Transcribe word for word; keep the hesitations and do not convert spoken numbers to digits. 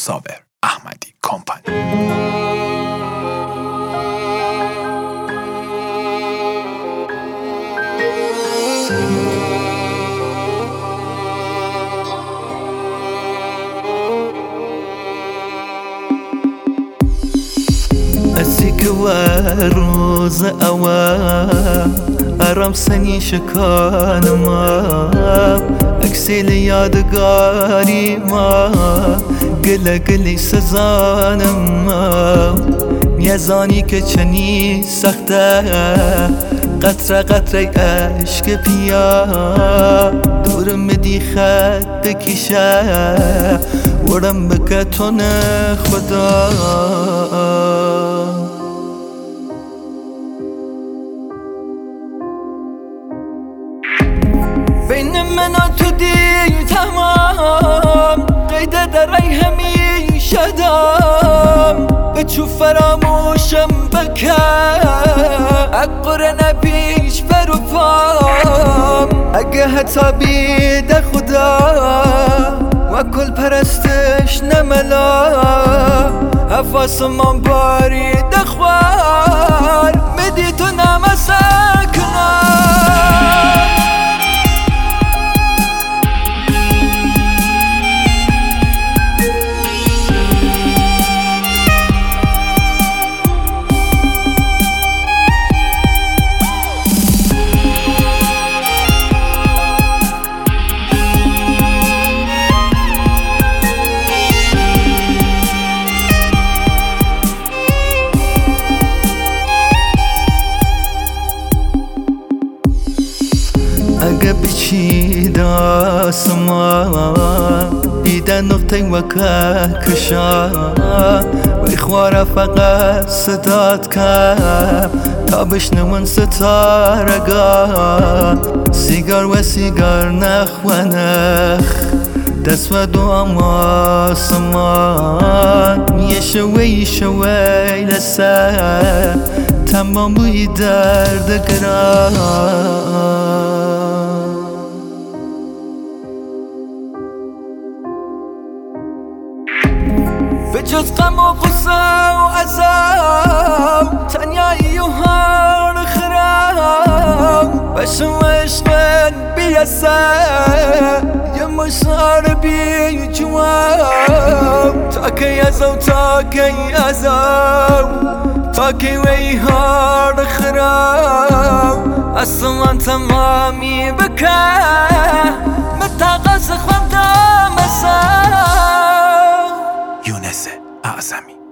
صابر احمدی کمپانی. أسيك وروز أوا أرم سني شكان ما أكسل يادقاري ما قل قلي سزان ما يزاني كچني سخته قطره قطره عشق بیا دورم دی خط بکشه ورم بکتون خدا بین من و تو دی تمام قید در ای همیشه دام بچو فراموشم بکن اقره نبیش برو پام اگه حتی بیده خدا و کل پرستش نملا حفاظ من باری دخوار مدی تو نمسکنم اگه بچید آسمان بیده نقطه وکه کشان وی خواره فقط صدات کم تا بشنون ستارگان سیگار و سیگار نخ و نخ دست و دو آسمان یه شوی شوی لسه تمام بوی درد گران به جز غم و غصه و عذاب تنیایی و هر خرام بشم عشقن بیسه یه مشعر بی جواب تا که ازو تا که ازو تا که وی هر خرام اصلا تمامی بکه متقص خودم مسا یونس اعظمی.